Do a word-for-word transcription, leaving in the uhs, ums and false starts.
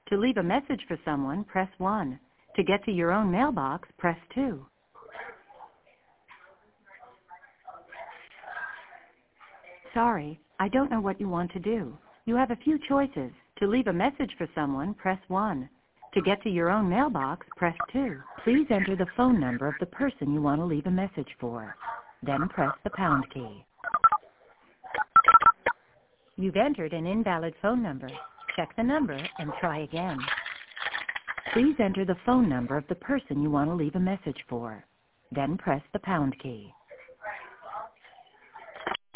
To leave a message for someone, press one. To get to your own mailbox, press two. Sorry, I don't know what you want to do. You have a few choices. To leave a message for someone, press one. To get to your own mailbox, press two. Please enter the phone number of the person you want to leave a message for. Then press the pound key. You've entered an invalid phone number. Check the number and try again. Please enter the phone number of the person you want to leave a message for. Then press the pound key.